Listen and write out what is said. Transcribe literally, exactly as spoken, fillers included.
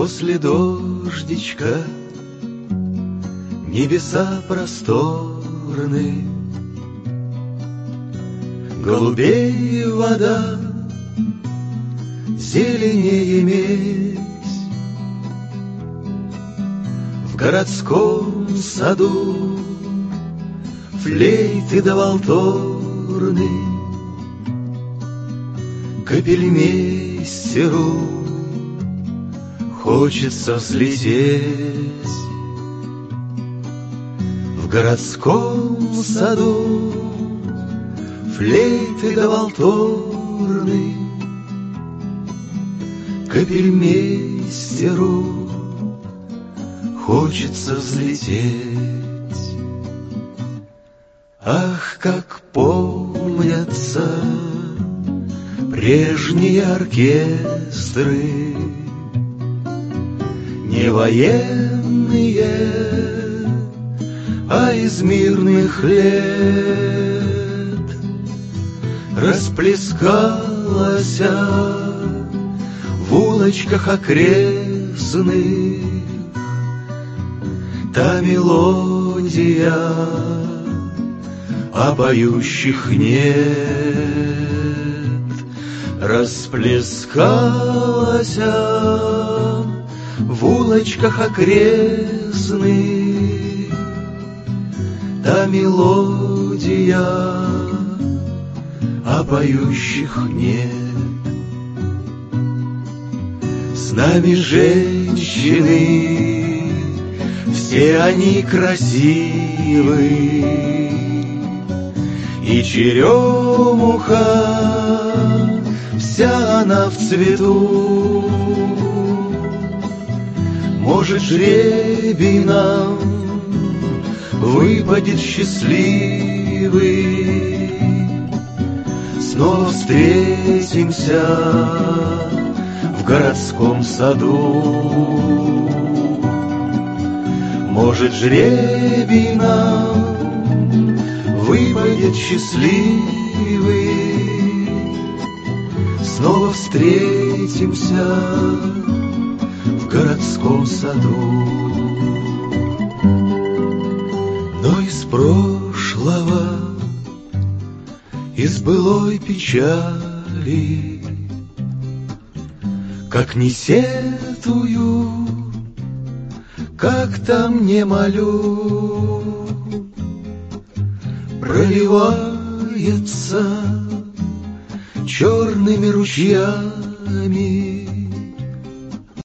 После дождичка небеса просторны, голубей вода, зеленее медь. В городском саду флейты да валторны, капельмейстеру хочется взлететь. В городском саду флейты да валторны, капельмейстеру хочется взлететь. Ах, как помнятся прежние оркестры, не военные, а из мирных лет. Расплескалась в улочках окрестных та мелодия, а поющих нет. Расплескалась в улочках окрестных та мелодия, а поющих нет. С нами женщины, все они красивы, и черемуха вся она в цвету. Может, жребий нам выпадет счастливый, снова встретимся в городском саду. Может, жребий нам выпадет счастливый, снова встретимся в городском саду. Но из прошлого, из былой печали, как не сетую, как там не молю, проливается черными ручьями